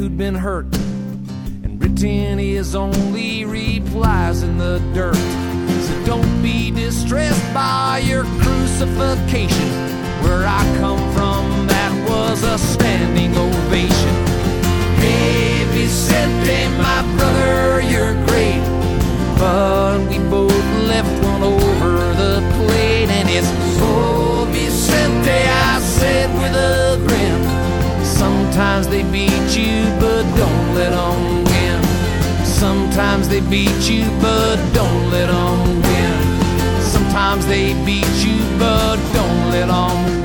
you'd been hurt, and written his only replies in the dirt. So don't be distressed by your crucifixion. Where I come from, that was a standing ovation. Hey, Vicente, my brother, you're great, but we both left one over the plate. And it's, oh, Vicente, I said with a grin, sometimes they beat you, but don't let them win. Sometimes they beat you, but don't let them win. Sometimes they beat you, but don't let them win.